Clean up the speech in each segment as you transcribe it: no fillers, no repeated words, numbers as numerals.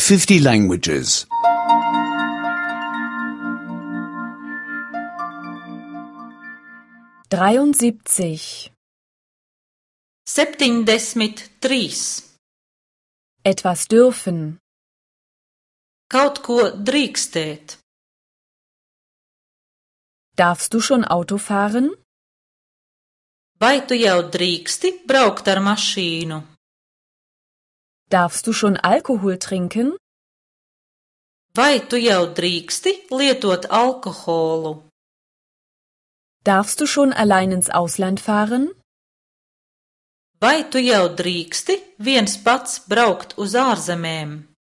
50 languages. 73. 73. Etwas dürfen. Kaut ko drīkstēt. Darfst du schon Auto fahren? Vai tu jau drīksti braukt ar mašīnu? Darfst du schon Alkohol trinken? Vai tu jau drīksti lietot alkoholu? Darfst du schon allein ins Ausland fahren? Vai tu jau drīksti viens pats braukt uz ārzemēm?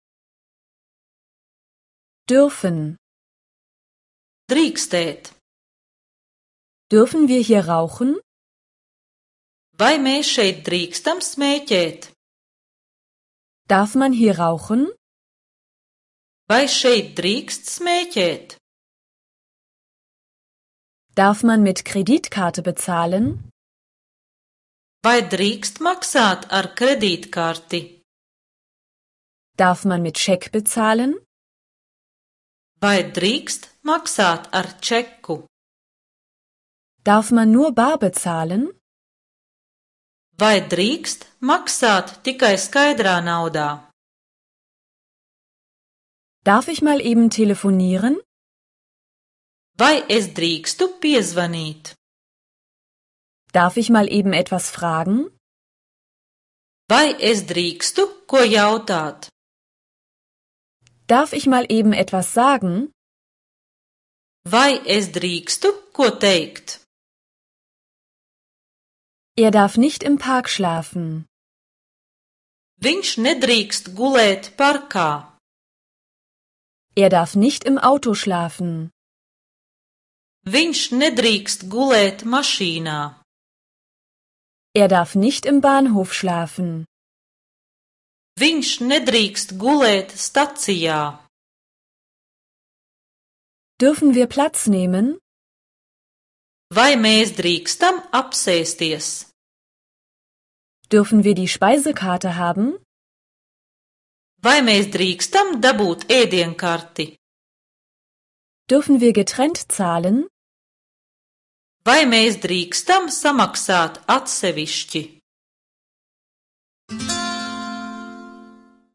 Dürfen. Drīkstēt. Dürfen wir hier rauchen? Vai mēs šeit drīkstam smēķēt? Darf man hier rauchen? Vai šeit drīkst smēķēt? Darf man mit Kreditkarte bezahlen? Vai drīkst maksāt ar kredītkarti? Darf man mit Scheck bezahlen? Vai drīkst maksāt ar čeku? Darf man nur bar bezahlen? Vai drīkst maksāt tikai skaidrā naudā? Darf ich mal eben telefonieren? Vai es drīkstu piezvanīt? Darf ich mal eben etwas fragen? Vai es drīkstu ko jautāt? Darf ich mal eben etwas sagen? Vai es drīkstu ko teikt? Er darf nicht im Park schlafen. Viņš nedrīkst gulēt parkā. Er darf nicht im Auto schlafen. Viņš nedrīkst gulēt mašīnā. Er darf nicht im Bahnhof schlafen. Viņš nedrīkst gulēt stacijā. Dürfen wir Platz nehmen? Vai mēs drīkstam apsēsties? Dürfen wir die Speisekarte haben? Vai mēs drīkstam dabūt ēdienkarti? Dürfen wir getrennt zahlen? Vai mēs drīkstam samaksāt atsevišķi?